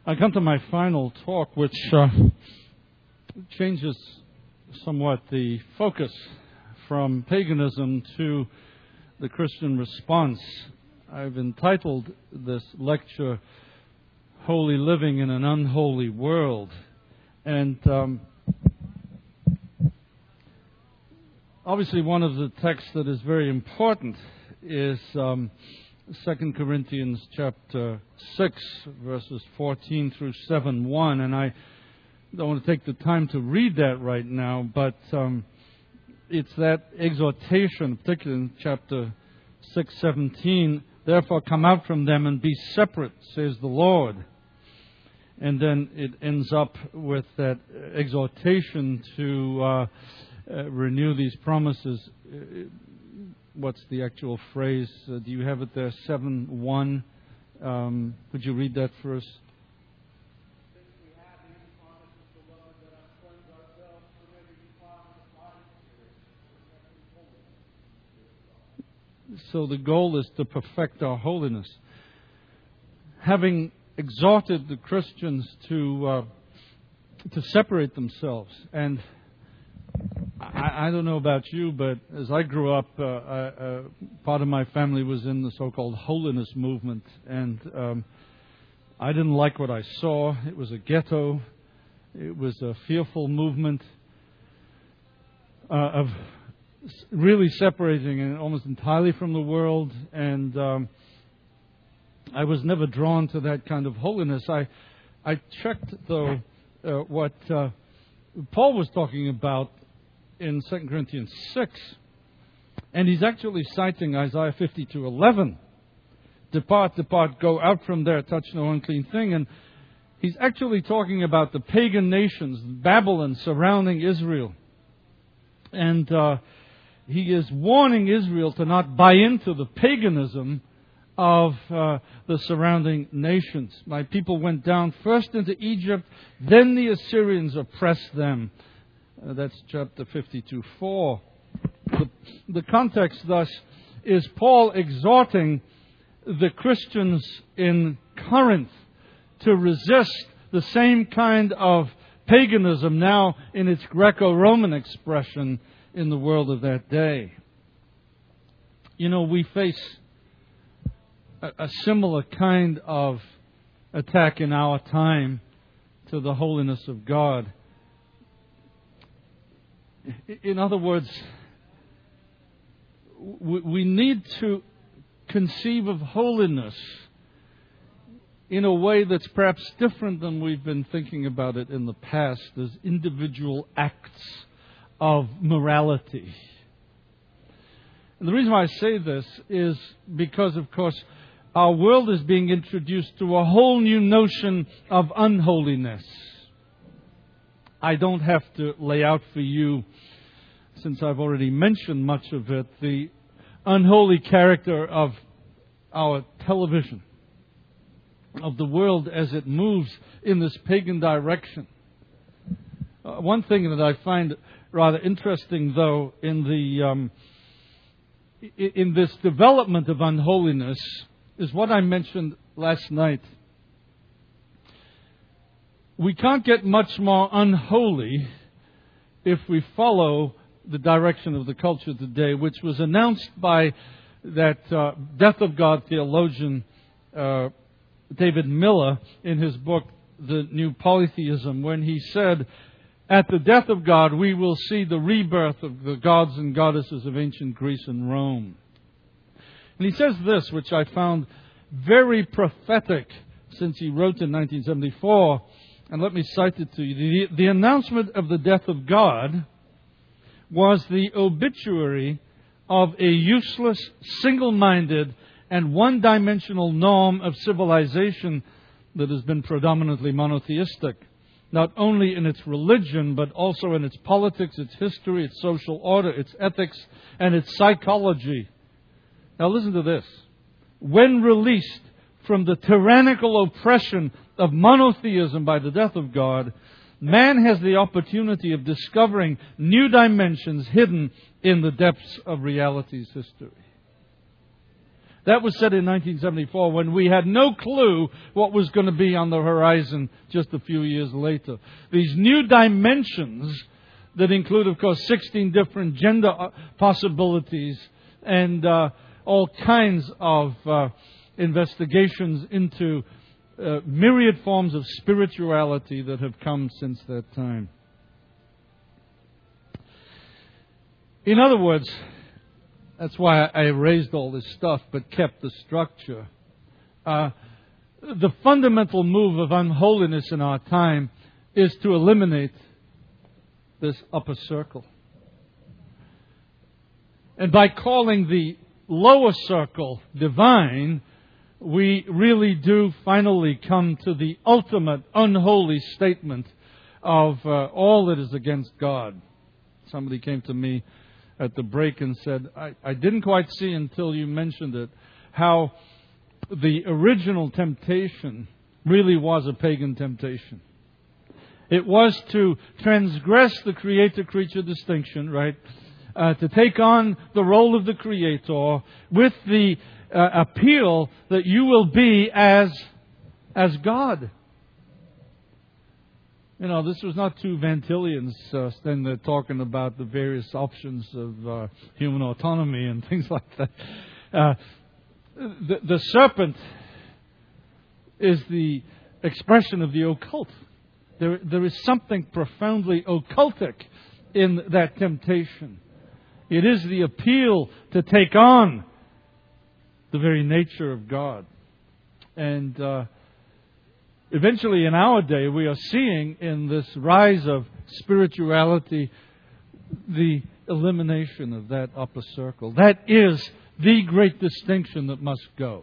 I come to my final talk, which changes somewhat the focus from paganism to the Christian response. I've entitled this lecture, Holy Living in an Unholy World. And obviously one of the texts that is very important is 2 Corinthians chapter 6, verses 14 through 7:1. And I don't want to take the time to read that right now, but it's that exhortation, particularly in chapter 6:17, therefore come out from them and be separate, says the Lord. And then it ends up with that exhortation to renew these promises. What's the actual phrase? Do you have it there? 7:1. Would you read that for us? So the goal is to perfect our holiness. Having exhorted the Christians to separate themselves, and I don't know about you, but as I grew up, part of my family was in the so-called holiness movement, and I didn't like what I saw. It was a ghetto. It was a fearful movement of really separating almost entirely from the world, and I was never drawn to that kind of holiness. I checked, though, what Paul was talking about in 2 Corinthians 6, and he's actually citing Isaiah 52:11. Depart, depart, go out from there, touch no unclean thing. And he's actually talking about the pagan nations, Babylon surrounding Israel. And he is warning Israel to not buy into the paganism of the surrounding nations. My people went down first into Egypt, then the Assyrians oppressed them. That's chapter 52:4. The context, thus, is Paul exhorting the Christians in Corinth to resist the same kind of paganism, now in its Greco-Roman expression, in the world of that day. You know, we face a similar kind of attack in our time to the holiness of God. In other words, we need to conceive of holiness in a way that's perhaps different than we've been thinking about it in the past, as individual acts of morality. And the reason why I say this is because, of course, our world is being introduced to a whole new notion of unholiness. I don't have to lay out for you, since I've already mentioned much of it, the unholy character of our television, of the world as it moves in this pagan direction. One thing that I find rather interesting, though, in this development of unholiness is what I mentioned last night. We can't get much more unholy if we follow the direction of the culture today, which was announced by that Death of God theologian David Miller in his book, The New Polytheism, when he said, at the death of God, we will see the rebirth of the gods and goddesses of ancient Greece and Rome. And he says this, which I found very prophetic, since he wrote in 1974, and let me cite it to you. The announcement of the death of God was the obituary of a useless, single-minded, and one-dimensional norm of civilization that has been predominantly monotheistic, not only in its religion, but also in its politics, its history, its social order, its ethics, and its psychology. Now listen to this. When released from the tyrannical oppression of monotheism by the death of God, man has the opportunity of discovering new dimensions hidden in the depths of reality's history. That was said in 1974 when we had no clue what was going to be on the horizon just a few years later. These new dimensions that include, of course, 16 different gender possibilities and all kinds of investigations into myriad forms of spirituality that have come since that time. In other words, that's why I erased all this stuff but kept the structure. The fundamental move of unholiness in our time is to eliminate this upper circle. And by calling the lower circle divine, we really do finally come to the ultimate unholy statement of all that is against God. Somebody came to me at the break and said, I didn't quite see until you mentioned it, how the original temptation really was a pagan temptation. It was to transgress the creator-creature distinction, right? To take on the role of the creator with the appeal that you will be as God. You know, this was not two Van Tillians standing there talking about the various options of human autonomy and things like that. The serpent is the expression of the occult. There is something profoundly occultic in that temptation. It is the appeal to take on the very nature of God. And eventually in our day we are seeing in this rise of spirituality the elimination of that upper circle. That is the great distinction that must go.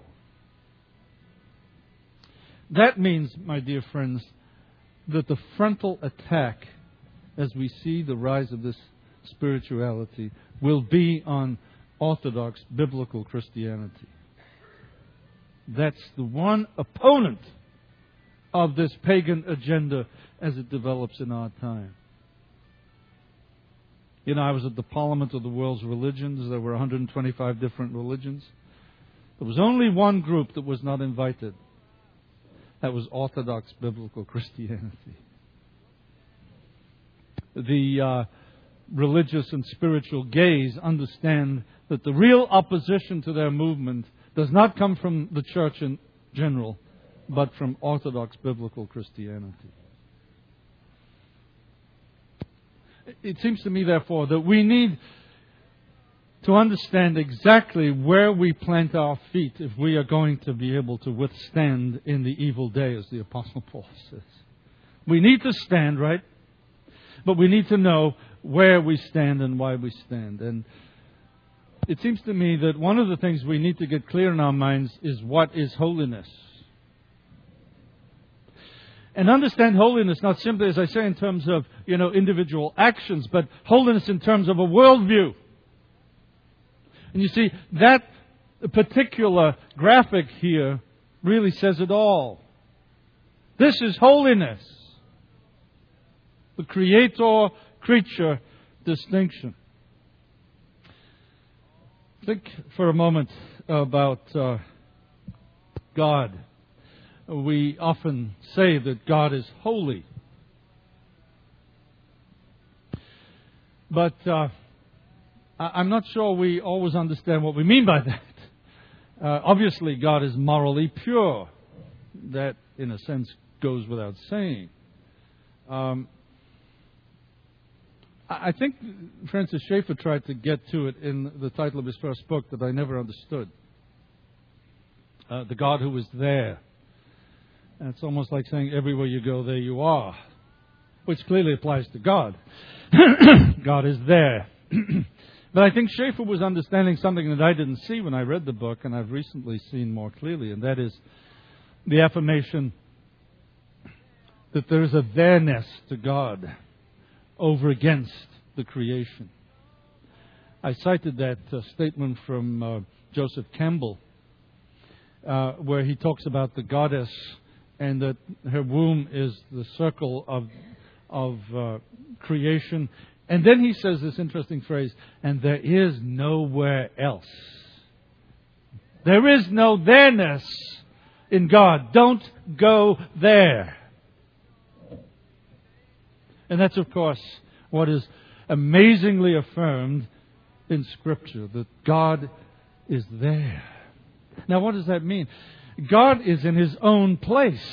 That means, my dear friends, that the frontal attack as we see the rise of this spirituality will be on Orthodox biblical Christianity. That's the one opponent of this pagan agenda as it develops in our time. You know, I was at the Parliament of the World's Religions. There were 125 different religions. There was only one group that was not invited. That was Orthodox biblical Christianity. The religious and spiritual gays understand that the real opposition to their movement does not come from the church in general, but from Orthodox biblical Christianity. It seems to me, therefore, that we need to understand exactly where we plant our feet if we are going to be able to withstand in the evil day, as the Apostle Paul says. We need to stand, right? But we need to know where we stand and why we stand. And it seems to me that one of the things we need to get clear in our minds is what is holiness. And understand holiness not simply, as I say, in terms of, individual actions, but holiness in terms of a worldview. And you see, that particular graphic here really says it all. This is holiness. The creator-creature distinction. Think for a moment about God. We often say that God is holy. But I'm not sure we always understand what we mean by that. Obviously, God is morally pure. That, in a sense, goes without saying. I think Francis Schaeffer tried to get to it in the title of his first book that I never understood. The God who is there. And it's almost like saying, everywhere you go, there you are. Which clearly applies to God. God is there. But I think Schaeffer was understanding something that I didn't see when I read the book, and I've recently seen more clearly, and that is the affirmation that there is a there-ness to God over against the creation. I cited that statement from Joseph Campbell, where he talks about the goddess and that her womb is the circle of creation. And then he says this interesting phrase, and there is nowhere else. There is no there-ness in God. Don't go there. And that's, of course, what is amazingly affirmed in Scripture, that God is there. Now, what does that mean? God is in His own place.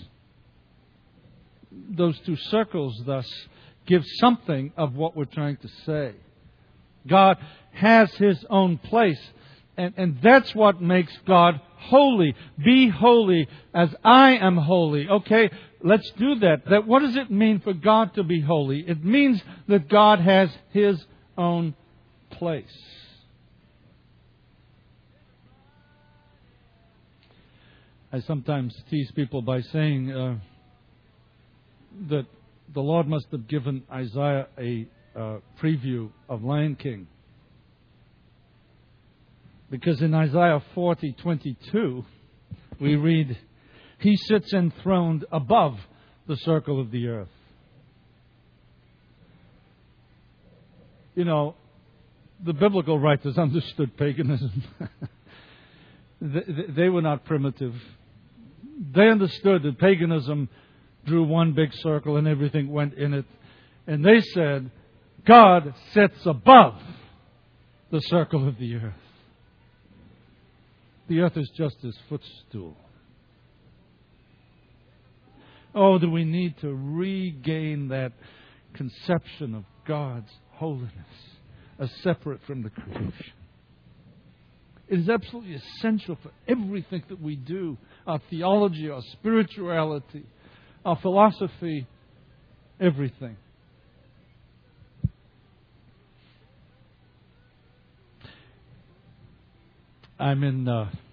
Those two circles, thus, give something of what we're trying to say. God has His own place. And that's what makes God holy. Be holy as I am holy. Okay, let's do that. What does it mean for God to be holy? It means that God has His own place. I sometimes tease people by saying that the Lord must have given Isaiah a preview of Lion King. Because in Isaiah 40:22, we read, He sits enthroned above the circle of the earth. You know, the biblical writers understood paganism. They were not primitive. They understood that paganism drew one big circle and everything went in it. And they said, God sits above the circle of the earth. The earth is just His footstool. Oh, do we need to regain that conception of God's holiness as separate from the creation? It is absolutely essential for everything that we do. Our theology, our spirituality, our philosophy, everything. I'm in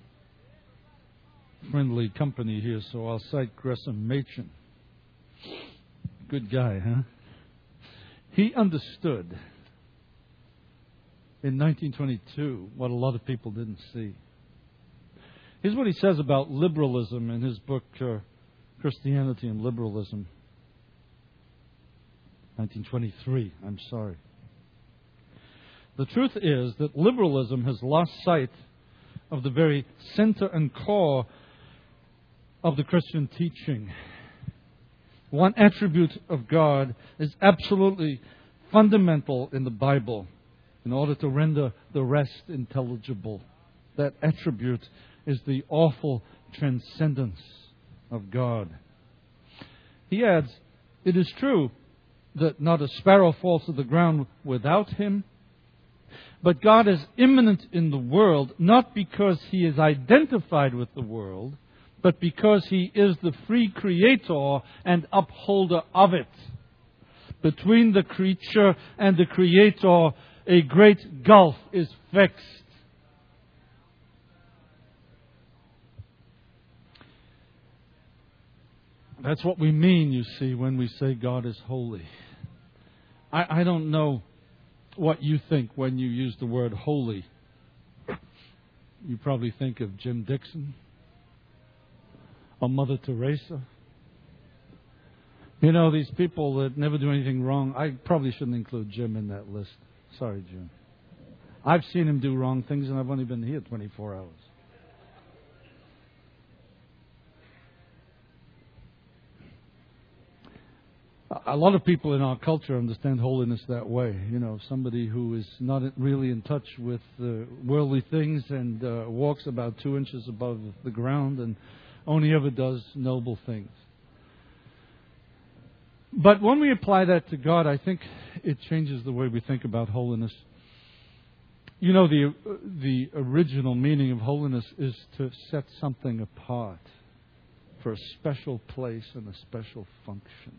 friendly company here, so I'll cite Gresham Machen. Good guy, huh? He understood in 1922 what a lot of people didn't see. Here's what he says about liberalism in his book, Christianity and Liberalism. 1923, I'm sorry. The truth is that liberalism has lost sight of the very center and core of the Christian teaching. One attribute of God is absolutely fundamental in the Bible in order to render the rest intelligible. That attribute is the awful transcendence of God. He adds, it is true that not a sparrow falls to the ground without Him, but God is immanent in the world, not because He is identified with the world, but because He is the free creator and upholder of it. Between the creature and the Creator, a great gulf is fixed. That's what we mean, you see, when we say God is holy. I don't know what you think when you use the word holy. You probably think of Jim Dixon or Mother Teresa. You know, these people that never do anything wrong. I probably shouldn't include Jim in that list. Sorry, Jim. I've seen him do wrong things, and I've only been here 24 hours. A lot of people in our culture understand holiness that way. You know, somebody who is not really in touch with worldly things and walks about 2 inches above the ground and only ever does noble things. But when we apply that to God, I think it changes the way we think about holiness. You know, the original meaning of holiness is to set something apart for a special place and a special function.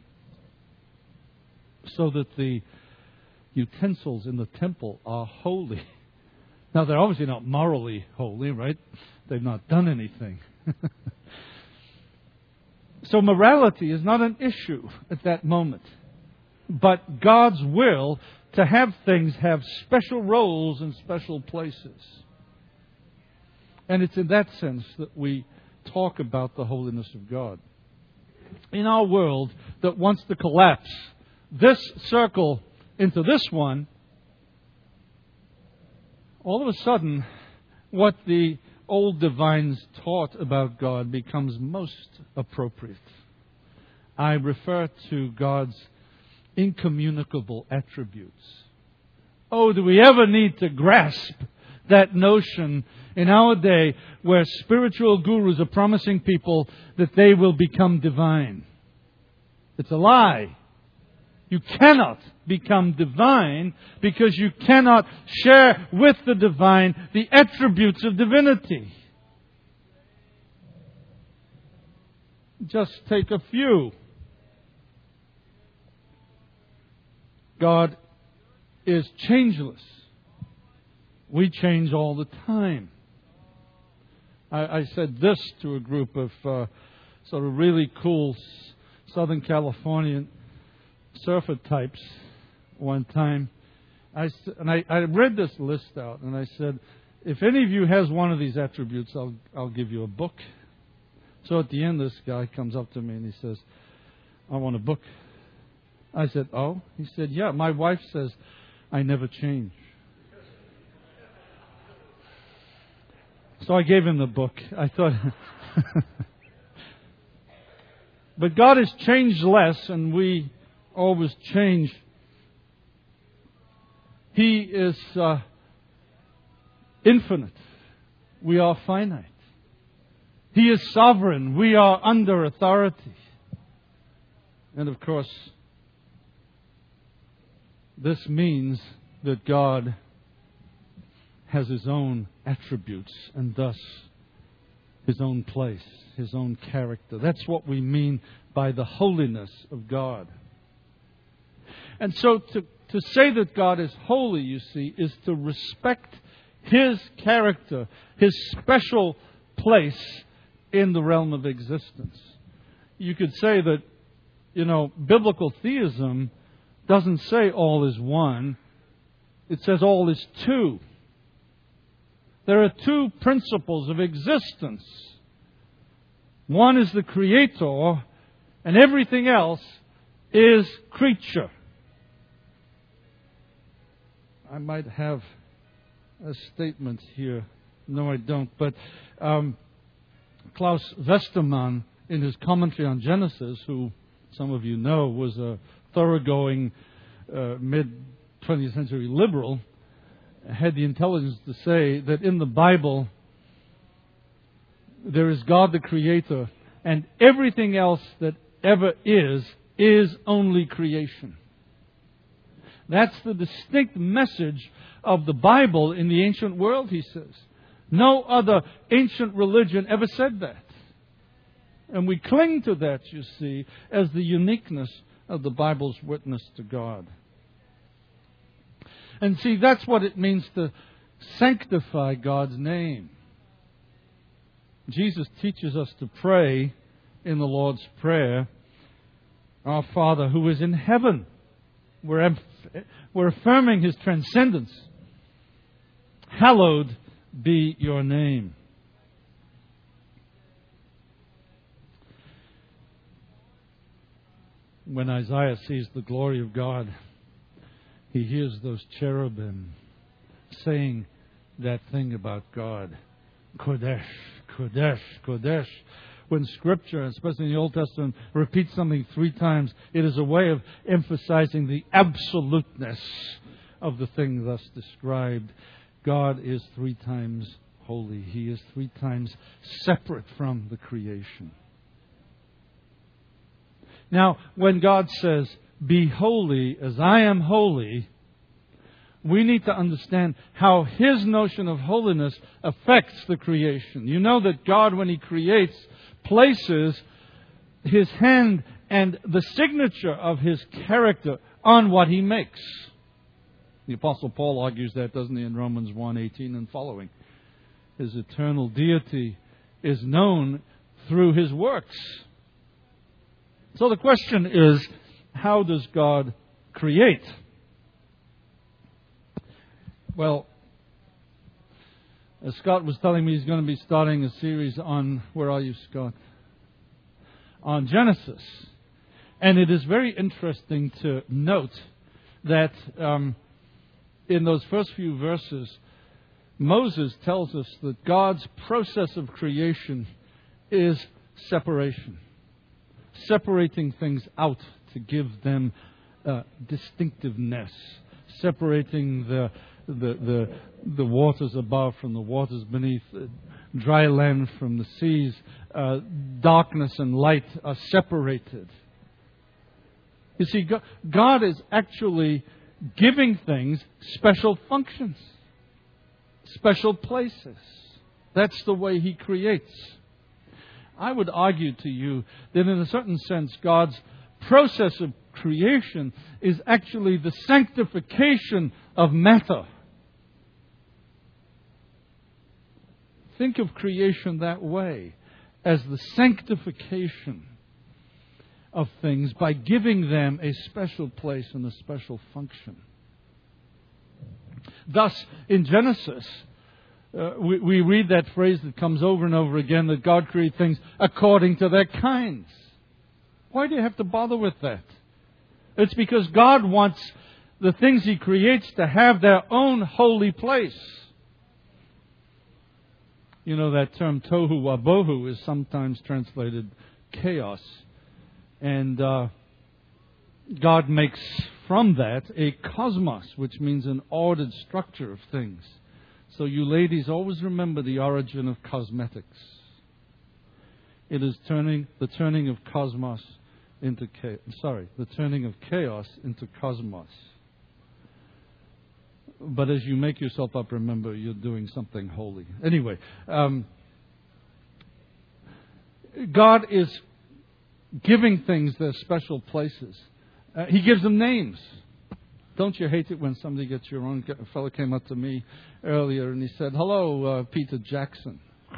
So that the utensils in the temple are holy. Now, they're obviously not morally holy, right? They've not done anything. So morality is not an issue at that moment. But God's will to have things have special roles and special places. And it's in that sense that we talk about the holiness of God. In our world that wants to collapse this circle into this one, all of a sudden, what the old divines taught about God becomes most appropriate. I refer to God's incommunicable attributes. Oh, do we ever need to grasp that notion in our day where spiritual gurus are promising people that they will become divine? It's a lie. You cannot become divine because you cannot share with the divine the attributes of divinity. Just take a few. God is changeless. We change all the time. I said this to a group of sort of really cool Southern Californian surfer types one time. I read this list out and I said, if any of you has one of these attributes, I'll give you a book. So at the end, this guy comes up to me and he says, I want a book. I said, oh? He said, yeah, my wife says I never change. So I gave him the book. I thought... But God has changed less, and we always change. He is infinite. We are finite. He is sovereign. We are under authority. And of course, this means that God has His own attributes and thus His own place, His own character. That's what we mean by the holiness of God. And so to say that God is holy, you see, is to respect His character, His special place in the realm of existence. You could say that, biblical theism doesn't say all is one. It says all is two. There are two principles of existence. One is the Creator, and everything else is creature. I might have a statement here. No, I don't. But Klaus Westermann, in his commentary on Genesis, who some of you know was a thoroughgoing mid-20th century liberal, had the intelligence to say that in the Bible there is God the Creator, and everything else that ever is only creation. That's the distinct message of the Bible in the ancient world, he says. No other ancient religion ever said that. And we cling to that, you see, as the uniqueness of the Bible's witness to God. And see, that's what it means to sanctify God's name. Jesus teaches us to pray in the Lord's Prayer, Our Father who is in heaven. We're affirming His transcendence. Hallowed be your name. When Isaiah sees the glory of God, he hears those cherubim saying that thing about God. Kodesh, Kodesh, Kodesh. When Scripture, especially in the Old Testament, repeats something 3 times, it is a way of emphasizing the absoluteness of the thing thus described. God is 3 times holy. He is 3 times separate from the creation. Now, when God says, be holy as I am holy, we need to understand how His notion of holiness affects the creation. You know that God, when He creates, places His hand and the signature of His character on what He makes. The Apostle Paul argues that, doesn't he, in Romans 1:18 and following. His eternal deity is known through His works. So the question is, how does God create? Well, as Scott was telling me, he's going to be starting a series on, where are you, Scott? On Genesis. And it is very interesting to note that in those first few verses, Moses tells us that God's process of creation is separation. Separating things out to give them distinctiveness. Separating the waters above from the waters beneath, dry land from the seas. Darkness and light are separated. You see, God is actually giving things special functions, special places. That's the way He creates. I would argue to you that in a certain sense, God's process of creation is actually the sanctification of matter. Think of creation that way, as the sanctification of things by giving them a special place and a special function. Thus, in Genesis, we read that phrase that comes over and over again, that God created things according to their kinds. Why do you have to bother with that? It's because God wants the things He creates to have their own holy place. You know, that term tohu wabohu is sometimes translated chaos. And God makes from that a cosmos, which means an ordered structure of things. So you ladies always remember the origin of cosmetics. It is the turning of cosmos into the turning of chaos into cosmos. But as you make yourself up, remember you're doing something holy. Anyway, God is giving things their special places. He gives them names. Don't you hate it when somebody gets your own? A fellow came up to me earlier and he said, "Hello, Peter Jackson."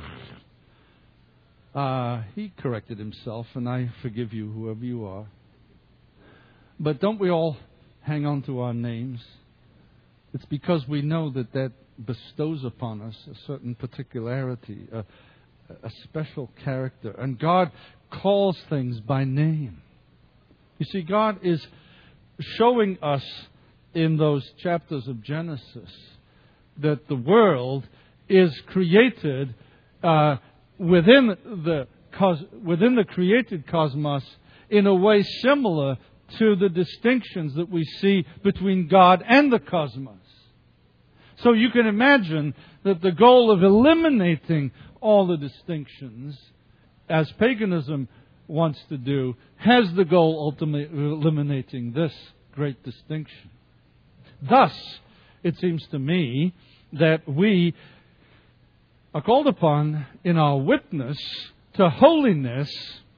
He corrected himself, and I forgive you, whoever you are. But don't we all hang on to our names? It's because we know that bestows upon us a certain particularity, a special character. And God calls things by name. You see, God is showing us in those chapters of Genesis that the world is created within the created cosmos in a way similar to the distinctions that we see between God and the cosmos. So you can imagine that the goal of eliminating all the distinctions, as paganism wants to do, has the goal ultimately of eliminating this great distinction. Thus, it seems to me that we are called upon in our witness to holiness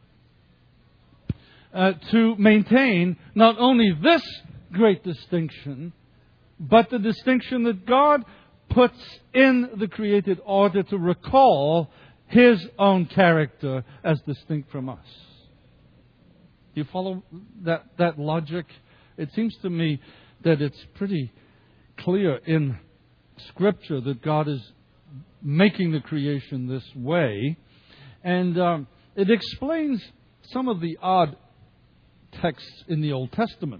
to maintain not only this great distinction, but the distinction that God puts in the created order to recall His own character as distinct from us. Do you follow that logic? It seems to me that it's pretty clear in Scripture that God is making the creation this way. And it explains some of the odd texts in the Old Testament.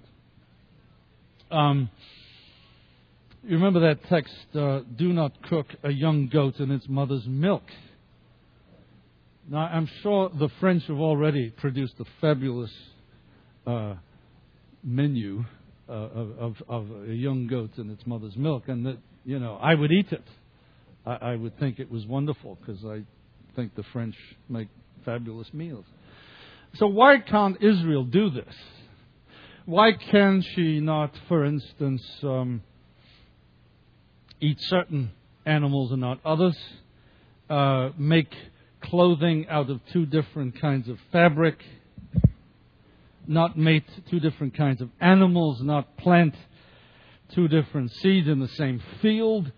You remember that text, do not cook a young goat in its mother's milk. Now, I'm sure the French have already produced a fabulous menu of a young goat in its mother's milk. And that, I would eat it. I would think it was wonderful because I think the French make fabulous meals. So why can't Israel do this? Why can she not, for instance, eat certain animals and not others? Make clothing out of two different kinds of fabric? Not mate two different kinds of animals? Not plant two different seeds in the same field?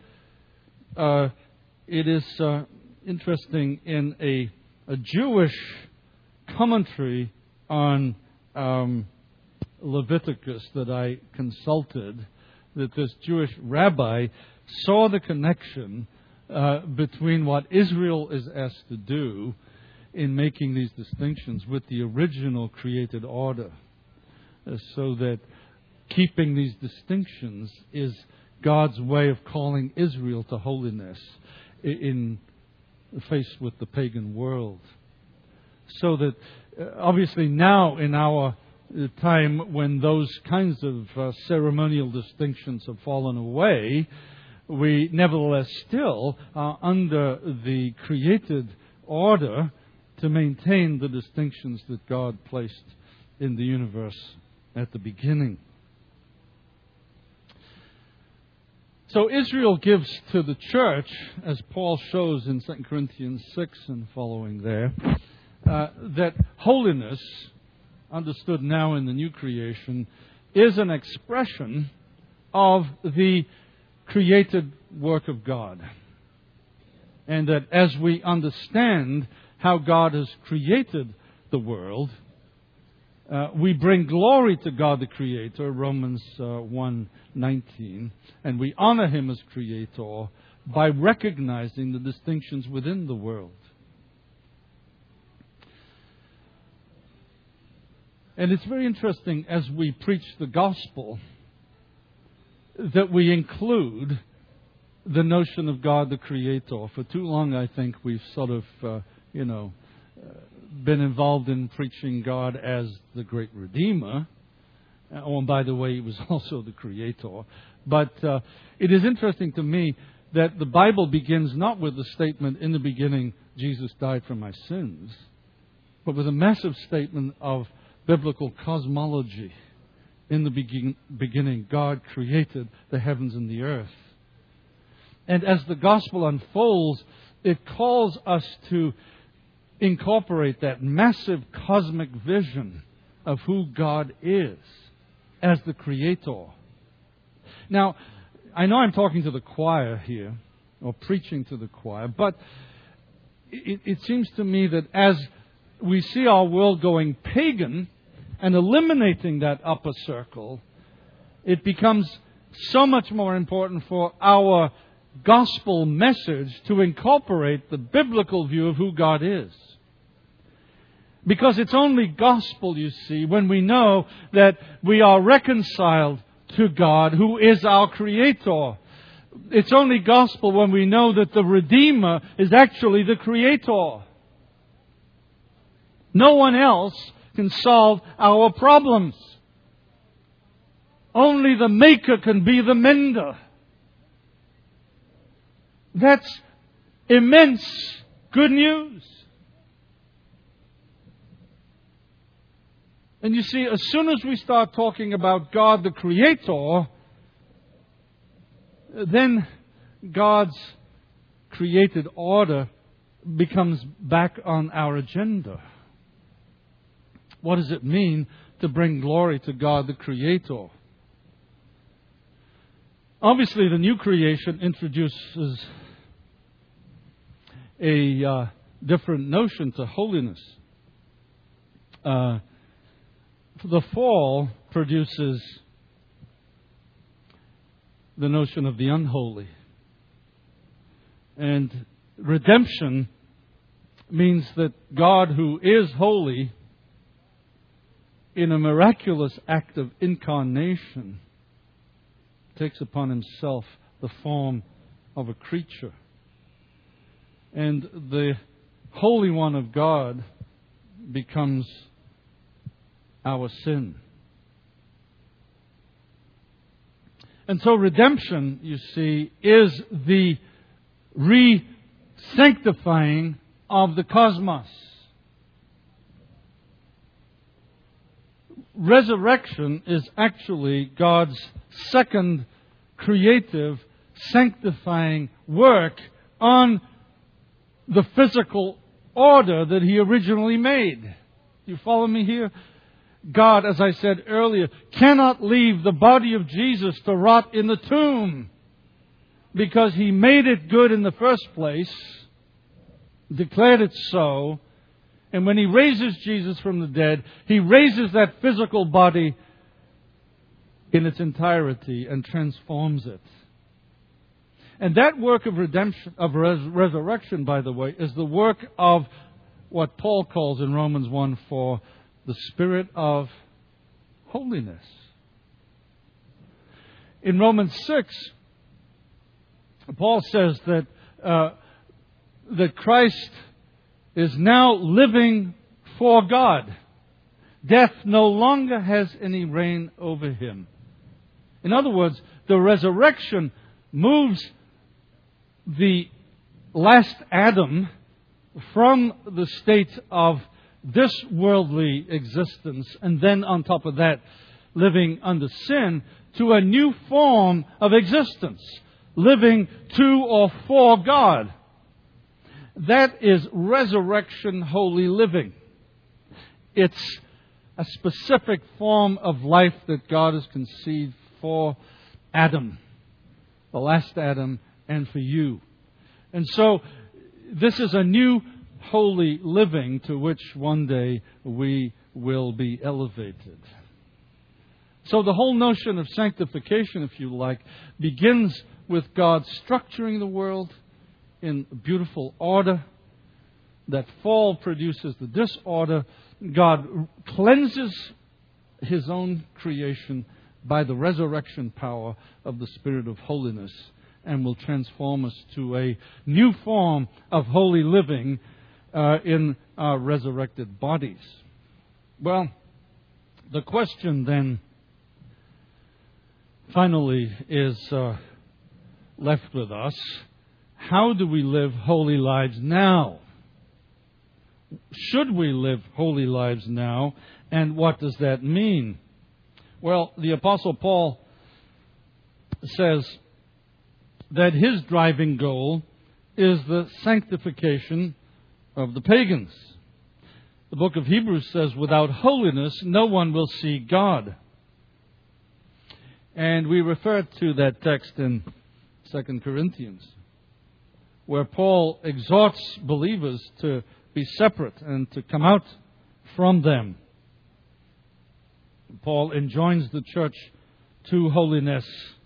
It is interesting in a Jewish commentary on Leviticus that I consulted, that this Jewish rabbi saw the connection between what Israel is asked to do in making these distinctions with the original created order, so that keeping these distinctions is God's way of calling Israel to holiness in faced with the pagan world. So that obviously now in our time when those kinds of ceremonial distinctions have fallen away, we nevertheless still are under the created order to maintain the distinctions that God placed in the universe at the beginning. So Israel gives to the church, as Paul shows in 2 Corinthians 6 and following there, that holiness, understood now in the new creation, is an expression of the created work of God. And that as we understand how God has created the world, we bring glory to God the Creator, Romans 1:19, and we honor Him as Creator by recognizing the distinctions within the world. And it's very interesting as we preach the gospel that we include the notion of God the Creator. For too long, I think, we've sort of, been involved in preaching God as the great Redeemer. Oh, and by the way, He was also the Creator. But it is interesting to me that the Bible begins not with the statement, in the beginning, Jesus died for my sins, but with a massive statement of biblical cosmology. In the beginning, God created the heavens and the earth. And as the gospel unfolds, it calls us to incorporate that massive cosmic vision of who God is as the Creator. Now, I know I'm talking to the choir here, or preaching to the choir, but it seems to me that as we see our world going pagan and eliminating that upper circle, it becomes so much more important for our gospel message to incorporate the biblical view of who God is. Because it's only gospel, you see, when we know that we are reconciled to God, who is our Creator. It's only gospel when we know that the Redeemer is actually the Creator. No one else can solve our problems. Only the Maker can be the mender. That's immense good news. And you see, as soon as we start talking about God the Creator, then God's created order becomes back on our agenda. What does it mean to bring glory to God the Creator? Obviously, the new creation introduces a different notion to holiness. The fall produces the notion of the unholy. And redemption means that God, who is holy, in a miraculous act of incarnation, takes upon Himself the form of a creature. And the Holy One of God becomes our sin. And so redemption, you see, is the re-sanctifying of the cosmos. Resurrection is actually God's second creative, sanctifying work on the physical order that He originally made. You follow me here? God, as I said earlier, cannot leave the body of Jesus to rot in the tomb because He made it good in the first place, declared it so, and when He raises Jesus from the dead, He raises that physical body in its entirety and transforms it. And that work of redemption, of resurrection, by the way, is the work of what Paul calls in Romans 1:4 the Spirit of holiness. In Romans 6, Paul says that Christ is now living for God. Death no longer has any reign over him. In other words, the resurrection moves the last Adam from the state of this worldly existence, and then on top of that, living under sin, to a new form of existence, living to or for God. That is resurrection holy living. It's a specific form of life that God has conceived for Adam, the last Adam, and for you. And so, this is a new holy living to which one day we will be elevated. So the whole notion of sanctification, if you like, begins with God structuring the world in beautiful order. That fall produces the disorder. God cleanses His own creation by the resurrection power of the Spirit of holiness, and will transform us to a new form of holy living in our resurrected bodies. Well, the question then finally is left with us. How do we live holy lives now? Should we live holy lives now? And what does that mean? Well, the Apostle Paul says that his driving goal is the sanctification of the pagans. The book of Hebrews says, without holiness, no one will see God. And we refer to that text in 2 Corinthians, where Paul exhorts believers to be separate and to come out from them. Paul enjoins the church to holiness.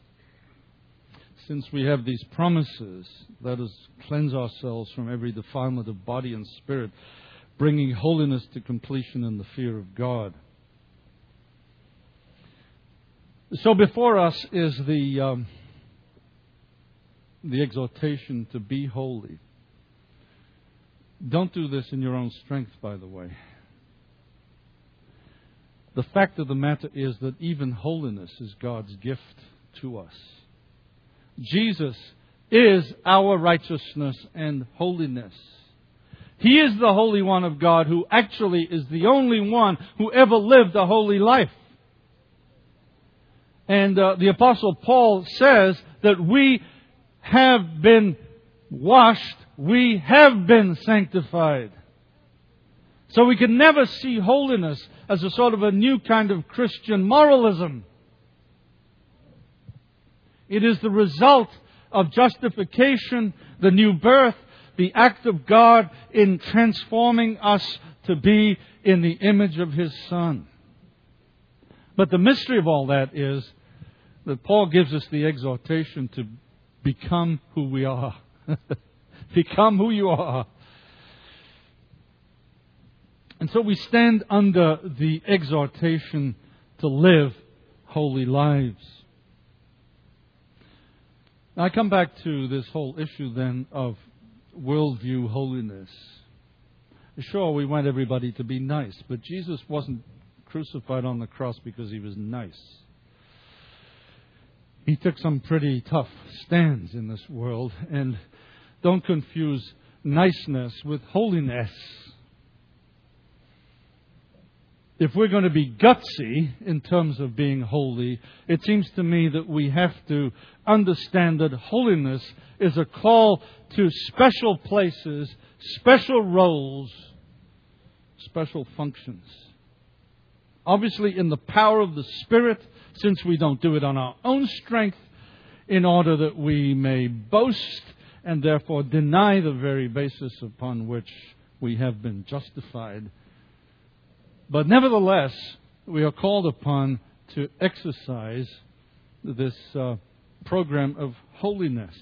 Since we have these promises, let us cleanse ourselves from every defilement of body and spirit, bringing holiness to completion in the fear of God. So before us is the exhortation to be holy. Don't do this in your own strength, by the way. The fact of the matter is that even holiness is God's gift to us. Jesus is our righteousness and holiness. He is the Holy One of God, who actually is the only one who ever lived a holy life. And the Apostle Paul says that we have been washed, we have been sanctified. So we can never see holiness as a sort of a new kind of Christian moralism. It is the result of justification, the new birth, the act of God in transforming us to be in the image of His Son. But the mystery of all that is that Paul gives us the exhortation to become who we are. Become who you are. And so we stand under the exhortation to live holy lives. Now I come back to this whole issue then of worldview holiness. Sure, we want everybody to be nice, but Jesus wasn't crucified on the cross because He was nice. He took some pretty tough stands in this world, and don't confuse niceness with holiness. If we're going to be gutsy in terms of being holy, it seems to me that we have to understand that holiness is a call to special places, special roles, special functions. Obviously in the power of the Spirit, since we don't do it on our own strength, in order that we may boast and therefore deny the very basis upon which we have been justified. But nevertheless, we are called upon to exercise this program of holiness.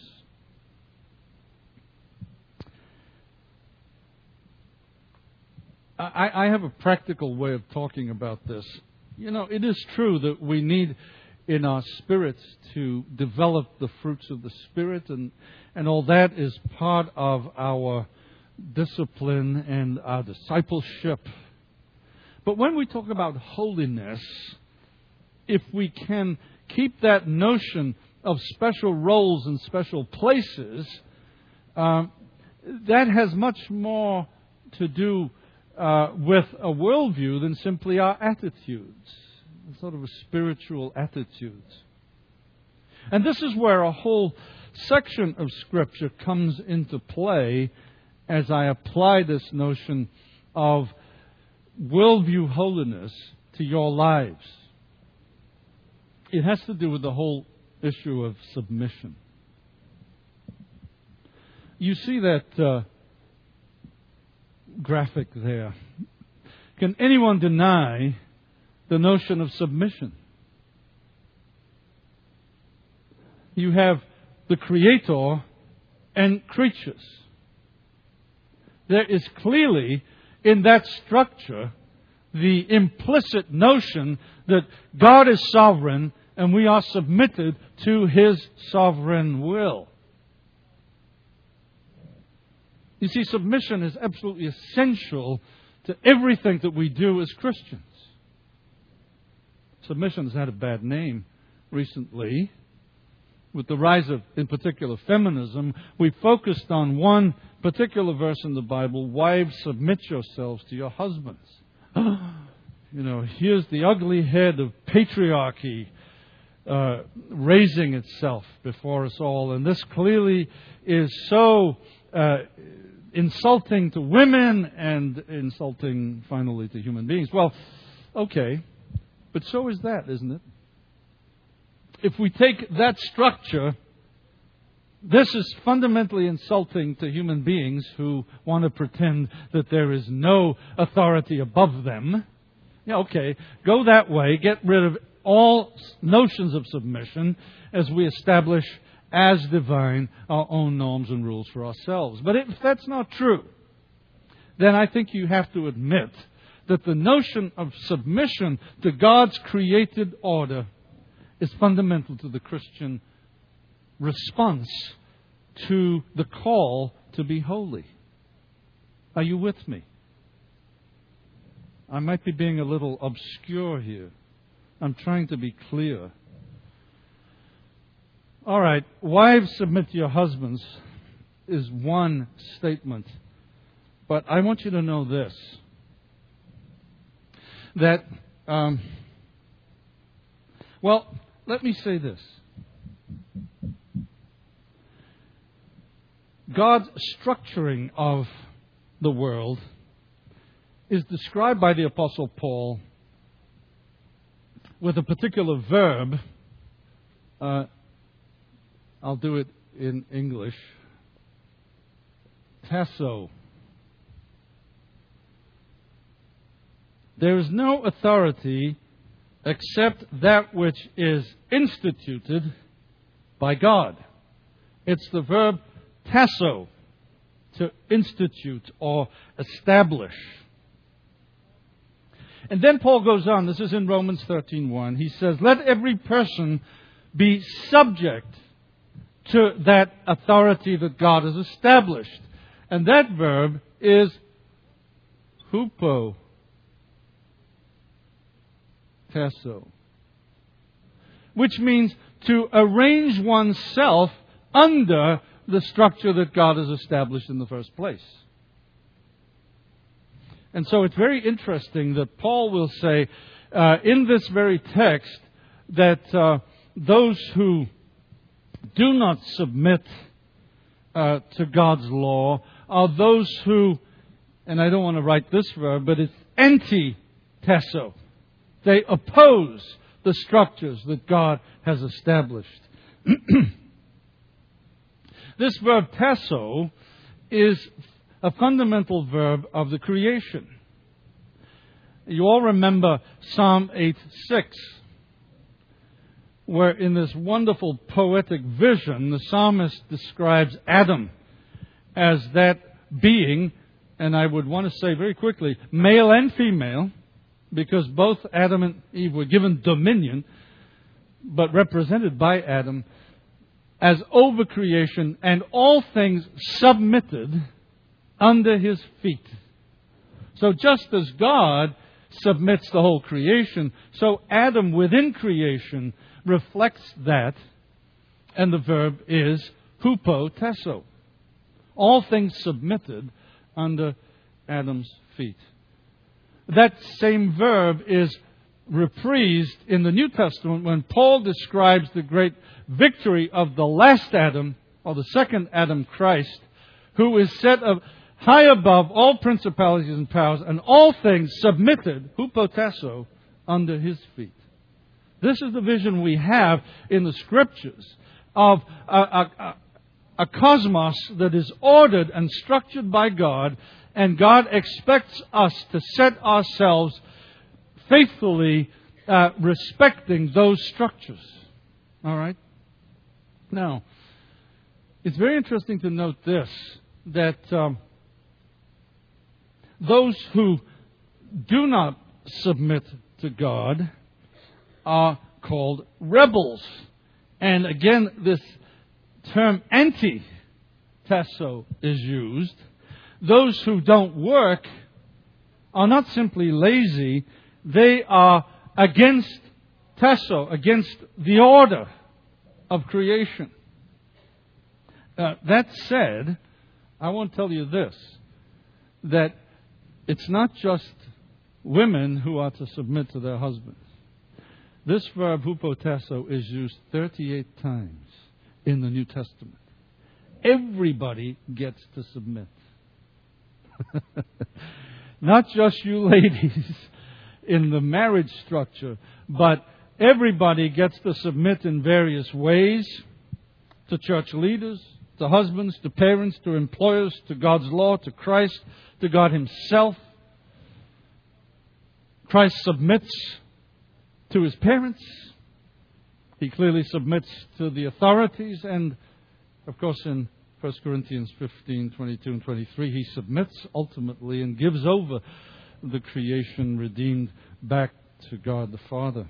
I have a practical way of talking about this. You know, it is true that we need in our spirits to develop the fruits of the Spirit, and all that is part of our discipline and our discipleship. But when we talk about holiness, if we can keep that notion of special roles and special places, that has much more to do with a worldview than simply our attitudes, sort of a spiritual attitudes. And this is where a whole section of Scripture comes into play as I apply this notion of worldview holiness to your lives. It has to do with the whole issue of submission. You see that graphic there. Can anyone deny the notion of submission? You have the Creator and creatures. There is clearly in that structure the implicit notion that God is sovereign and we are submitted to His sovereign will. You see, submission is absolutely essential to everything that we do as Christians. Submission has had a bad name recently. With the rise of, in particular, feminism, we focused on one particular verse in the Bible: wives, submit yourselves to your husbands. Here's the ugly head of patriarchy raising itself before us all. And this clearly is so insulting to women and insulting, finally, to human beings. Well, okay, but so is that, isn't it? If we take that structure, this is fundamentally insulting to human beings who want to pretend that there is no authority above them. Yeah, okay, go that way, get rid of all notions of submission as we establish as divine our own norms and rules for ourselves. But if that's not true, then I think you have to admit that the notion of submission to God's created order is fundamental to the Christian response to the call to be holy. Are you with me? I might be being a little obscure here. I'm trying to be clear. All right, wives, submit to your husbands is one statement. But I want you to know this, that, let me say this. God's structuring of the world is described by the Apostle Paul with a particular verb. I'll do it in English. Tasso. There is no authority except that which is instituted by God. It's the verb tasso, to institute or establish. And then Paul goes on, this is in Romans 13:1. He says, let every person be subject to that authority that God has established. And that verb is hupo. Tasso, which means to arrange oneself under the structure that God has established in the first place. And so it's very interesting that Paul will say in this very text that those who do not submit to God's law are those who, and I don't want to write this verb, but it's anti-tasso. They oppose the structures that God has established. This verb tasso is a fundamental verb of the creation. You all remember Psalm 8:6, where in this wonderful poetic vision, the psalmist describes Adam as that being, and I would want to say very quickly, male and female, because both Adam and Eve were given dominion. but represented by Adam, as over creation and all things submitted under his feet. So just as God submits the whole creation, so Adam within creation reflects that, and the verb is hupotesso. All things submitted under Adam's feet. That same verb is reprised in the New Testament when Paul describes the great victory of the last Adam, or the second Adam, Christ, who is set up high above all principalities and powers, and all things submitted, hupotesso, under his feet. This is the vision we have in the Scriptures of a cosmos that is ordered and structured by God, and God expects us to set ourselves faithfully respecting those structures. All right? Now, it's very interesting to note this, that those who do not submit to God are called rebels. And again, this term anti-tesso is used. Those who don't work are not simply lazy, they are against tesso, against the order of creation. That said, I want to tell you this, that it's not just women who are to submit to their husbands. This verb hupotesso is used 38 times in the New Testament. Everybody gets to submit. Not just you ladies in the marriage structure, but everybody gets to submit in various ways to church leaders, to husbands, to parents, to employers, to God's law, to Christ, to God Himself. Christ submits to His parents. He clearly submits to the authorities. And, of course, in 1 Corinthians 15, 22 and 23, He submits ultimately and gives over the creation redeemed back to God the Father.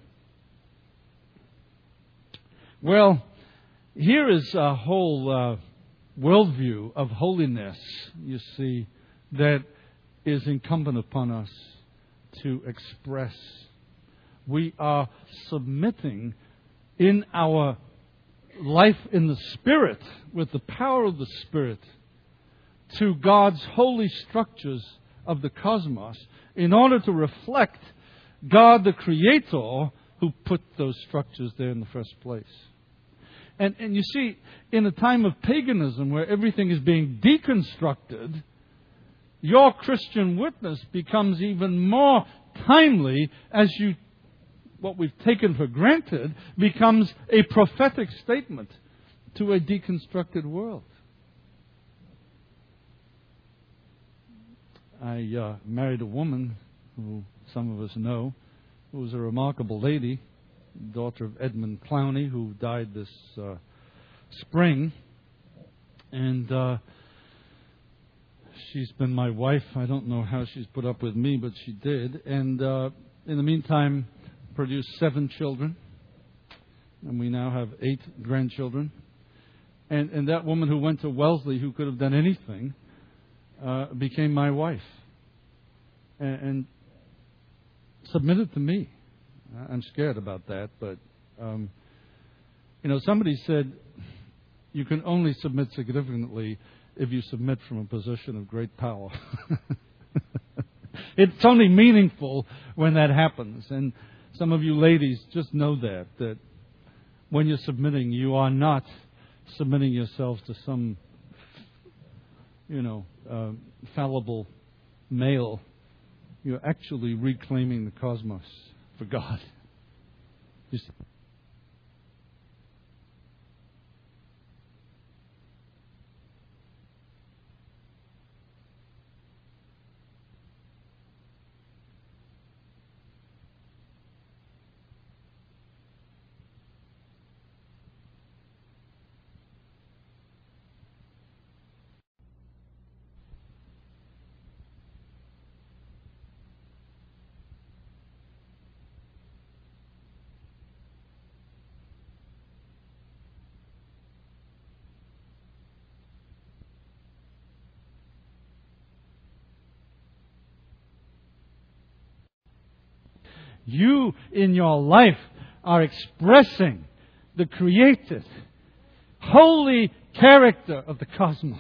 Well, here is a whole worldview of holiness, you see, that is incumbent upon us to express. We are submitting in our life in the Spirit, with the power of the Spirit, to God's holy structures of the cosmos in order to reflect God the Creator who put those structures there in the first place. And you see, in a time of paganism where everything is being deconstructed, your Christian witness becomes even more timely as what we've taken for granted becomes a prophetic statement to a deconstructed world. I married a woman who some of us know, who was a remarkable lady, daughter of Edmund Clowney, who died this spring. And she's been my wife. I don't know how she's put up with me, but she did. And in the meantime, produced 7 children. And we now have 8 grandchildren. And that woman who went to Wellesley, who could have done anything, became my wife. And submitted to me. I'm scared about that, but, somebody said you can only submit significantly if you submit from a position of great power. It's only meaningful when that happens. And some of you ladies just know that when you're submitting, you are not submitting yourselves to some, fallible male. You're actually reclaiming the cosmos for God. You see? You in your life are expressing the created, holy character of the cosmos.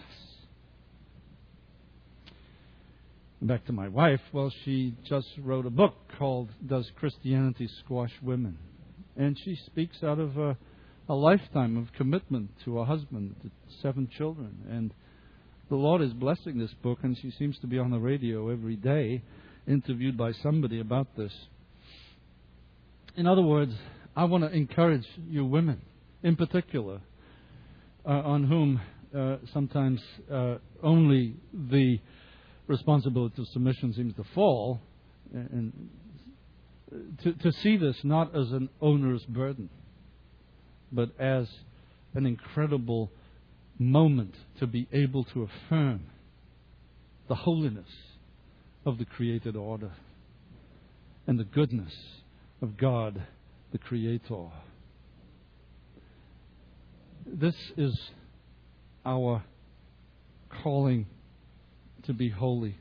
Back to my wife. Well, she just wrote a book called Does Christianity Squash Women? And she speaks out of a lifetime of commitment to a husband, to 7 children. And the Lord is blessing this book, and she seems to be on the radio every day, interviewed by somebody about this. In other words, I want to encourage you women, in particular, on whom sometimes only the responsibility of submission seems to fall, and to see this not as an onerous burden, but as an incredible moment to be able to affirm the holiness of the created order and the goodness of God, the Creator. This is our calling to be holy.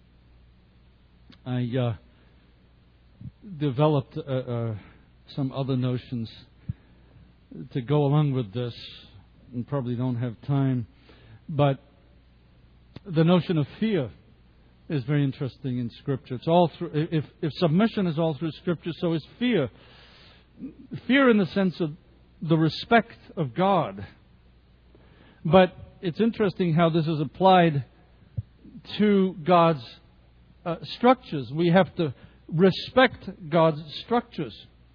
I developed some other notions to go along with this, and probably don't have time. But the notion of fear is very interesting in Scripture. It's all through. If submission is all through Scripture, so is fear. Fear in the sense of the respect of God. But it's interesting how this is applied to God's structures. We have to respect God's structures.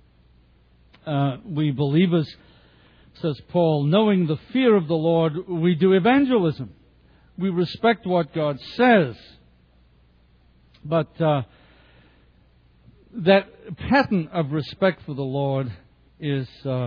We believers, says Paul, knowing the fear of the Lord, we do evangelism. We respect what God says. But that pattern of respect for the Lord is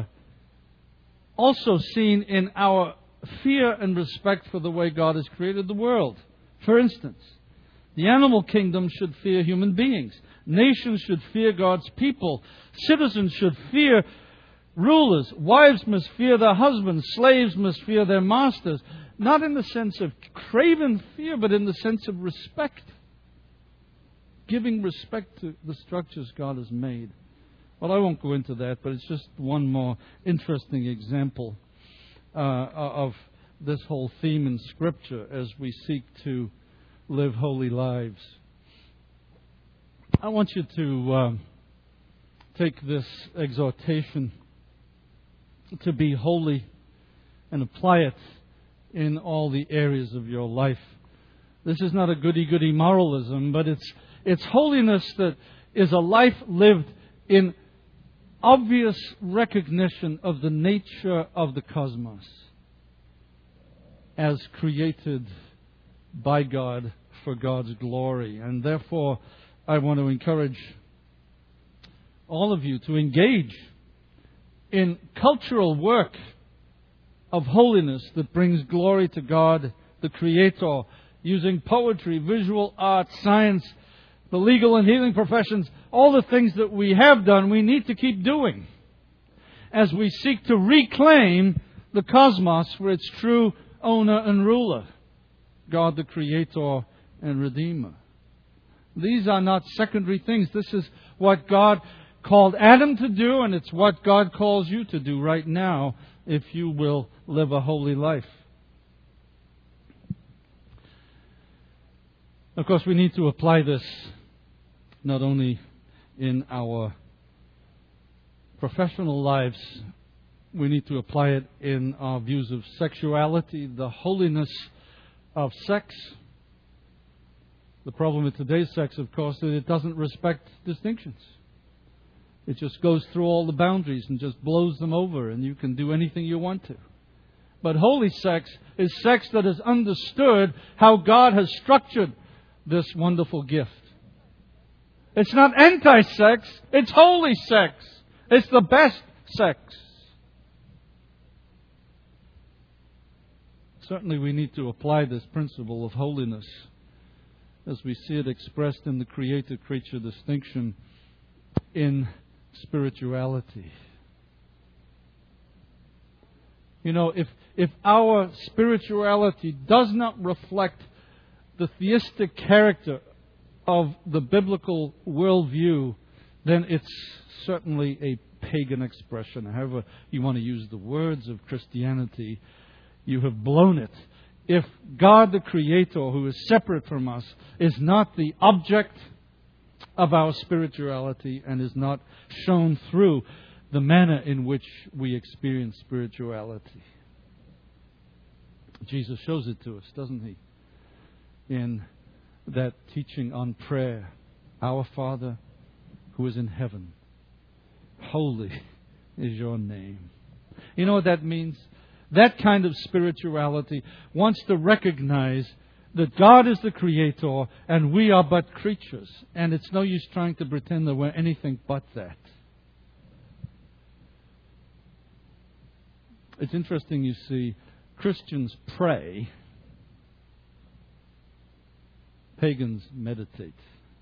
also seen in our fear and respect for the way God has created the world. For instance, the animal kingdom should fear human beings. Nations should fear God's people. Citizens should fear rulers. Wives must fear their husbands. Slaves must fear their masters. Not in the sense of craven fear, but in the sense of respect. Giving respect to the structures God has made. Well, I won't go into that, but it's just one more interesting example of this whole theme in Scripture as we seek to live holy lives. I want you to take this exhortation to be holy and apply it in all the areas of your life. This is not a goody-goody moralism, but it's holiness that is a life lived in obvious recognition of the nature of the cosmos as created by God for God's glory. And therefore, I want to encourage all of you to engage in cultural work of holiness that brings glory to God, the Creator, using poetry, visual art, science, the legal and healing professions, all the things that we have done, we need to keep doing as we seek to reclaim the cosmos for its true owner and ruler, God the Creator and Redeemer. These are not secondary things. This is what God called Adam to do, and it's what God calls you to do right now if you will live a holy life. Of course, we need to apply this not only in our professional lives, we need to apply it in our views of sexuality, the holiness of sex. The problem with today's sex, of course, is that it doesn't respect distinctions. It just goes through all the boundaries and just blows them over, and you can do anything you want to. But holy sex is sex that has understood how God has structured this wonderful gift. It's not anti-sex, it's holy sex. It's the best sex. Certainly we need to apply this principle of holiness as we see it expressed in the creator-creature distinction in spirituality. You know, if our spirituality does not reflect the theistic character of the biblical worldview, then it's certainly a pagan expression. However you want to use the words of Christianity, you have blown it. If God the Creator, who is separate from us, is not the object of our spirituality and is not shown through the manner in which we experience spirituality. Jesus shows it to us, doesn't He? In that teaching on prayer. Our Father who is in heaven, holy is your name. You know what that means? That kind of spirituality wants to recognize that God is the Creator and we are but creatures. And it's no use trying to pretend that we're anything but that. It's interesting, you see, Christians pray, pagans meditate.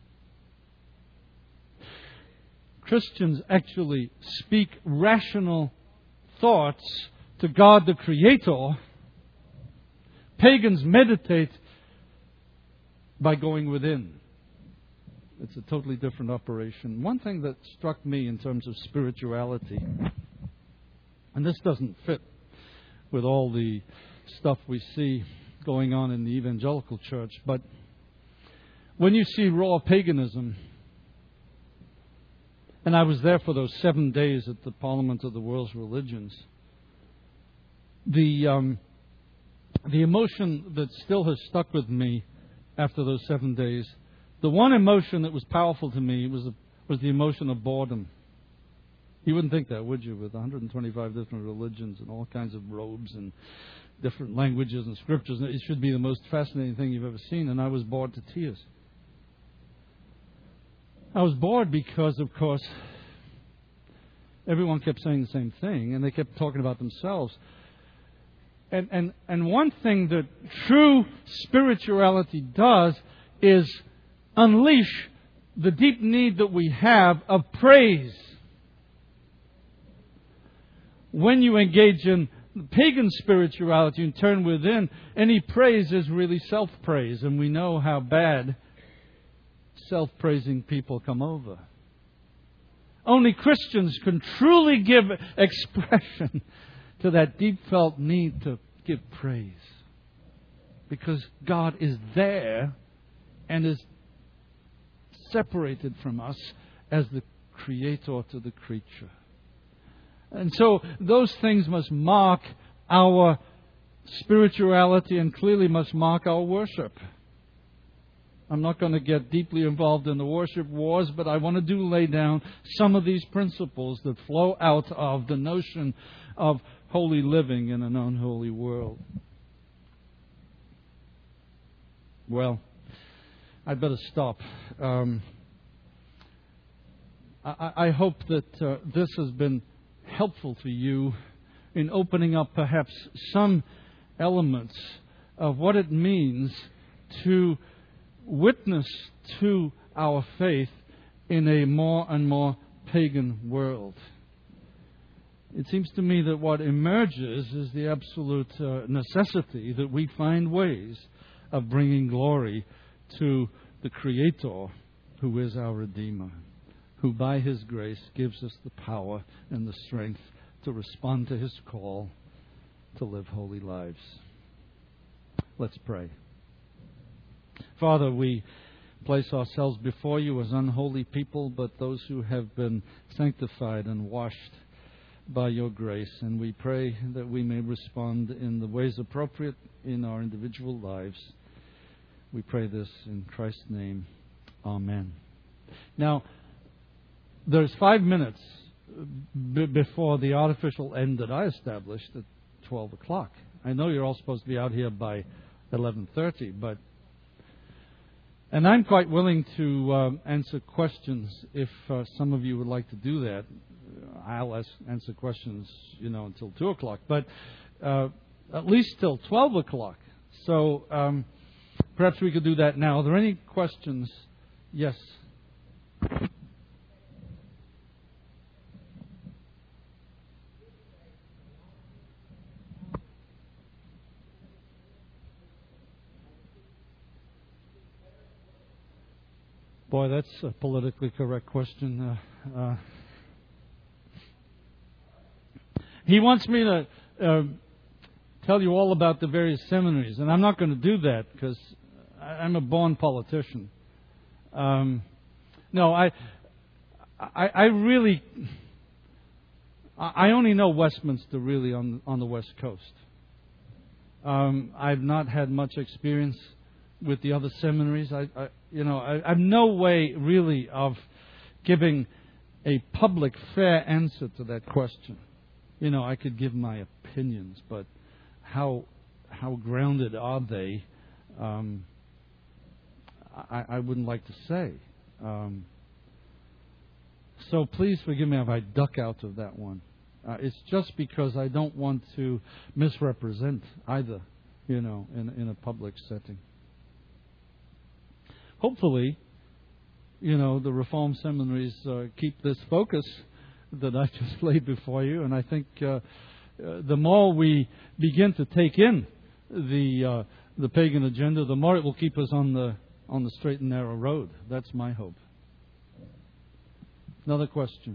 Christians actually speak rational thoughts to God the Creator. Pagans meditate by going within. It's a totally different operation. One thing that struck me in terms of spirituality, and this doesn't fit with all the stuff we see going on in the evangelical church, but when you see raw paganism, and I was there for those 7 days at the Parliament of the World's Religions, the emotion that still has stuck with me after those 7 days, the one emotion that was powerful to me was the emotion of boredom. You wouldn't think that, would you, with 125 different religions and all kinds of robes and different languages and scriptures. It should be the most fascinating thing you've ever seen, and I was bored to tears. I was bored because, of course, everyone kept saying the same thing, and they kept talking about themselves. And one thing that true spirituality does is unleash the deep need that we have of praise. When you engage in pagan spirituality and turn within, any praise is really self-praise, and we know how bad self-praising people come over. Only Christians can truly give expression to that deep-felt need to give praise. Because God is there and is separated from us as the Creator to the creature. And so those things must mark our spirituality and clearly must mark our worship. I'm not going to get deeply involved in the worship wars, but I want to lay down some of these principles that flow out of the notion of holy living in an unholy world. Well, I'd better stop. I hope that this has been helpful to you in opening up perhaps some elements of what it means to witness to our faith in a more and more pagan world. It seems to me that what emerges is the absolute necessity that we find ways of bringing glory to the Creator, who is our Redeemer, who by His grace gives us the power and the strength to respond to His call to live holy lives. Let's pray. Father, we place ourselves before You as unholy people, but those who have been sanctified and washed by Your grace. And we pray that we may respond in the ways appropriate in our individual lives. We pray this in Christ's name. Amen. Now, there's 5 minutes before the artificial end that I established at 12 o'clock. I know you're all supposed to be out here by 11:30, and I'm quite willing to answer questions if some of you would like to do that. I'll answer questions, until 2 o'clock, but at least till 12 o'clock. So perhaps we could do that now. Are there any questions? Yes. Boy, that's a politically correct question. He wants me to tell you all about the various seminaries, and I'm not going to do that because I'm a born politician. No, I really, I only know Westminster really on the West Coast. I've not had much experience with the other seminaries. I have no way really of giving a public fair answer to that question. I could give my opinions, but how grounded are they? I wouldn't like to say. So please forgive me if I duck out of that one. It's just because I don't want to misrepresent either, in a public setting. Hopefully, the Reformed seminaries keep this focus that I just laid before you, and I think the more we begin to take in the pagan agenda, the more it will keep us on the straight and narrow road. That's my hope. Another question.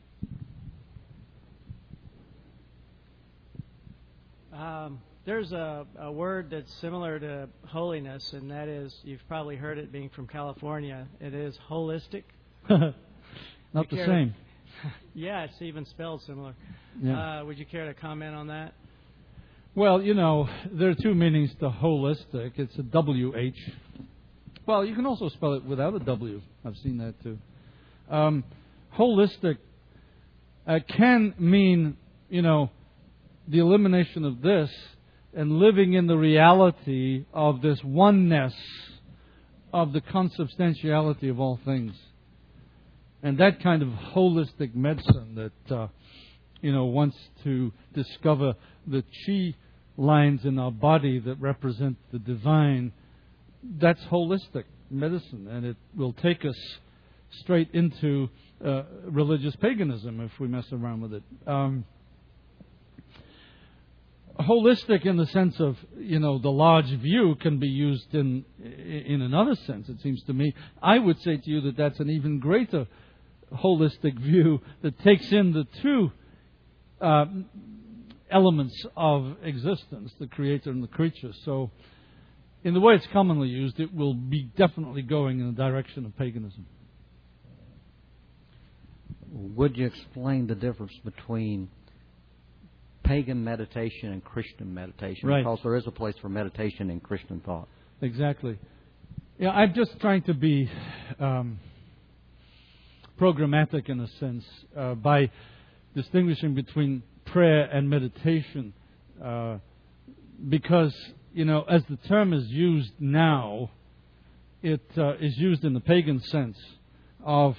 There's a word that's similar to holiness, and that is, you've probably heard it being from California. It is holistic. Not the same. Yeah, it's even spelled similar. Yeah. Would you care to comment on that? Well, there are two meanings to holistic. It's a W-H. Well, you can also spell it without a W. I've seen that too. Holistic can mean, the elimination of this and living in the reality of this oneness of the consubstantiality of all things. And that kind of holistic medicine that, wants to discover the chi lines in our body that represent the divine, that's holistic medicine. And it will take us straight into religious paganism if we mess around with it. Holistic in the sense of, the large view can be used in another sense, it seems to me. I would say to you that that's an even greater holistic view that takes in the two elements of existence, the creator and the creature. So, in the way it's commonly used, it will be definitely going in the direction of paganism. Would you explain the difference between pagan meditation and Christian meditation? Right. Because there is a place for meditation in Christian thought. Exactly. Yeah, I'm just trying to be programmatic in a sense by distinguishing between prayer and meditation, because as the term is used now, it is used in the pagan sense of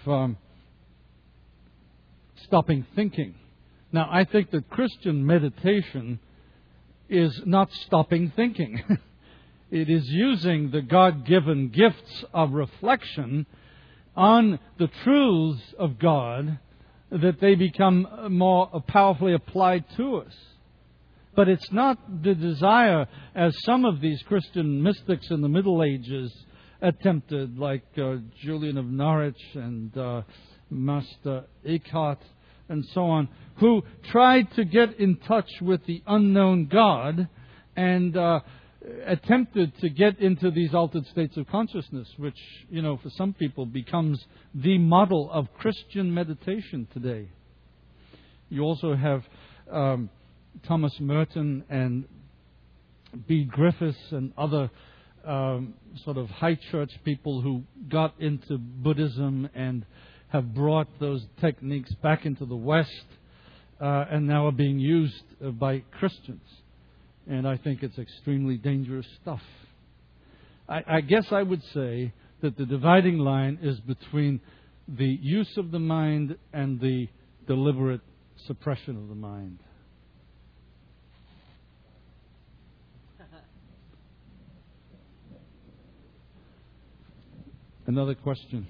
stopping thinking. Now, I think that Christian meditation is not stopping thinking. It is using the God-given gifts of reflection on the truths of God that they become more powerfully applied to us. But it's not the desire, as some of these Christian mystics in the Middle Ages attempted, like Julian of Norwich and Master Eckhart and so on, who tried to get in touch with the unknown God and attempted to get into these altered states of consciousness, which, for some people becomes the model of Christian meditation today. You also have Thomas Merton and B. Griffiths and other sort of high church people who got into Buddhism and have brought those techniques back into the West and now are being used by Christians. And I think it's extremely dangerous stuff. I guess I would say that the dividing line is between the use of the mind and the deliberate suppression of the mind. Another question.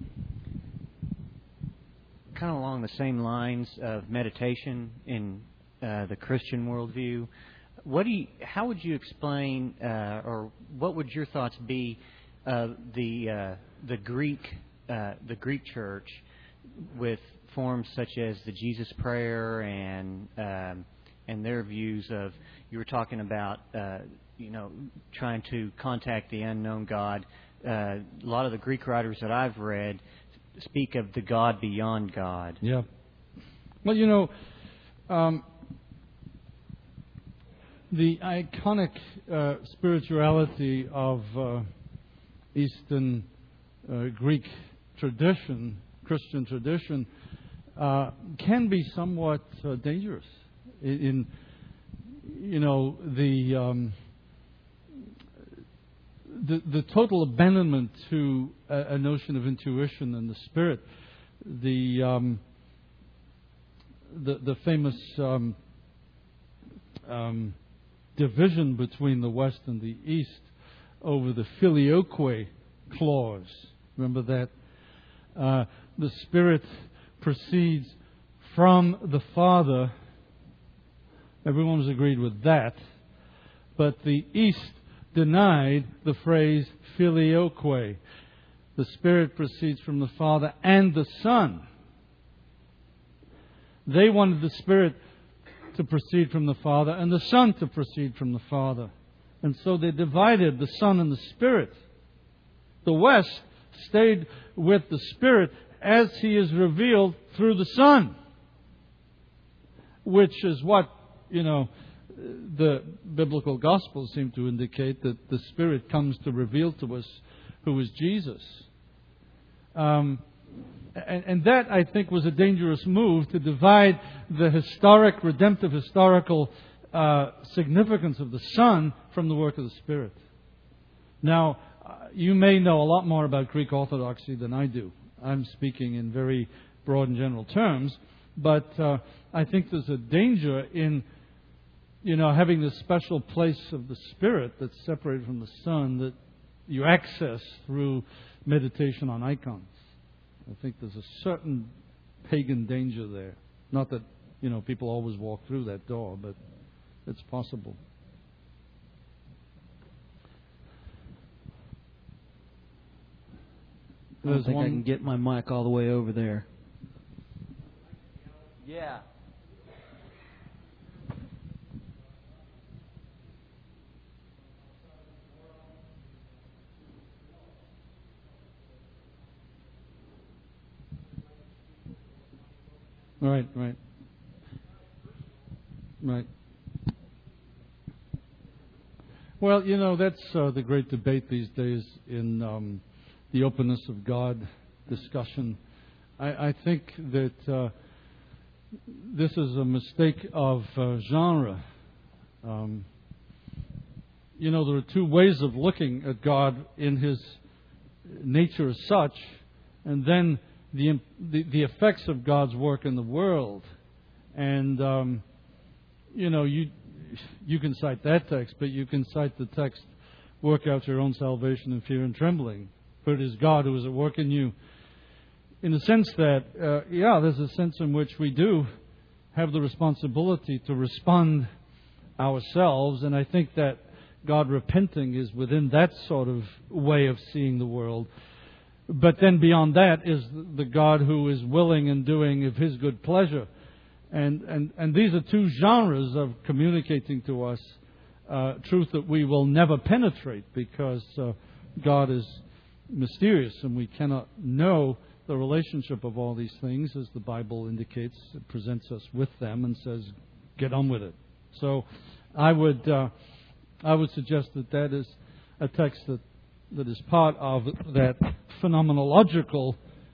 Kind of along the same lines of meditation in the Christian worldview, how would you explain, or what would your thoughts be of the Greek church with forms such as the Jesus Prayer and their views of, you were talking about trying to contact the unknown God. A lot of the Greek writers that I've read speak of the God beyond God. Yeah. Well, the iconic spirituality of Eastern Greek tradition, Christian tradition, can be somewhat dangerous. The total abandonment to a notion of intuition and the spirit, the famous division between the West and the East over the filioque clause. Remember that? The Spirit proceeds from the Father. Everyone was agreed with that. But the East denied the phrase filioque. The Spirit proceeds from the Father and the Son. They wanted the Spirit to proceed from the Father and the Son to proceed from the Father. And so they divided the Son and the Spirit. The West stayed with the Spirit as He is revealed through the Son, which is what, the biblical Gospels seem to indicate, that the Spirit comes to reveal to us who is Jesus. And that, I think, was a dangerous move, to divide the redemptive historical significance of the Son from the work of the Spirit. Now, you may know a lot more about Greek Orthodoxy than I do. I'm speaking in very broad and general terms, but I think there's a danger in, having this special place of the Spirit that's separated from the Son that you access through meditation on icons. I think there's a certain pagan danger there. Not that, people always walk through that door, but it's possible. I don't think I can get my mic all the way over there. Yeah. Right. Well, that's the great debate these days in the openness of God discussion. I think that this is a mistake of genre. There are two ways of looking at God in His nature as such, and then the effects of God's work in the world. And you can cite that text, but you can cite the text, "Work out your own salvation in fear and trembling, for it is God who is at work in you." In the sense that, there's a sense in which we do have the responsibility to respond ourselves, and I think that God repenting is within that sort of way of seeing the world. But then beyond that is the God who is willing and doing of His good pleasure. And these are two genres of communicating to us truth that we will never penetrate, because God is mysterious and we cannot know the relationship of all these things, as the Bible indicates. It presents us with them and says, get on with it. So I would suggest that is a text that is part of that phenomenological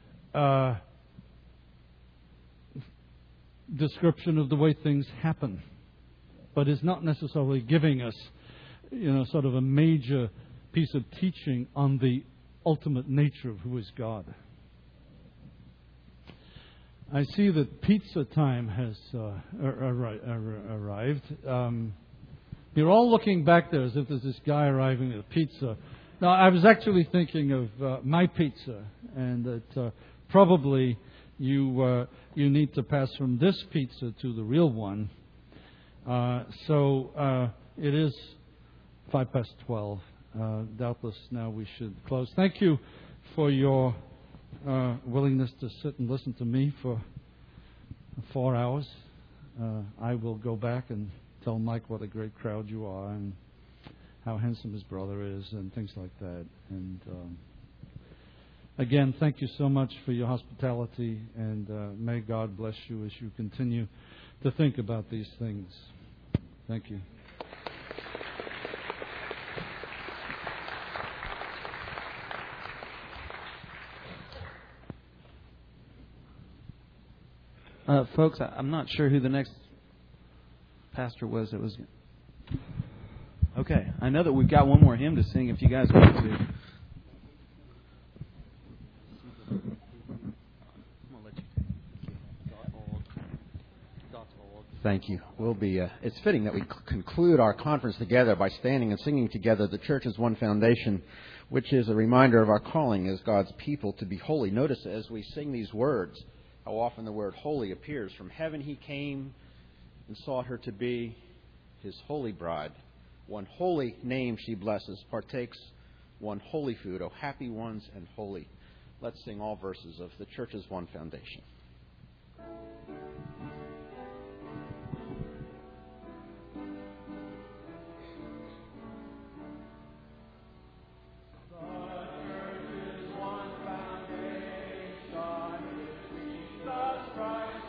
description of the way things happen, but is not necessarily giving us, sort of a major piece of teaching on the ultimate nature of who is God. I see that pizza time has arrived. You're all looking back there as if there's this guy arriving with a pizza. Now, I was actually thinking of my pizza, and that probably you need to pass from this pizza to the real one. So it is 12:05. Doubtless now we should close. Thank you for your willingness to sit and listen to me for 4 hours. I will go back and tell Mike what a great crowd you are and how handsome his brother is and things like that. And again, thank you so much for your hospitality, and may God bless you as you continue to think about these things. Thank you. Folks, I'm not sure who the next pastor was that was... Okay, I know that we've got one more hymn to sing if you guys want to. Thank you. It's fitting that we conclude our conference together by standing and singing together The Church is One Foundation, which is a reminder of our calling as God's people to be holy. Notice as we sing these words, how often the word holy appears. From heaven he came and sought her to be his holy bride. One holy name she blesses, partakes one holy food. O happy ones and holy. Let's sing all verses of The Church is One Foundation. Christ.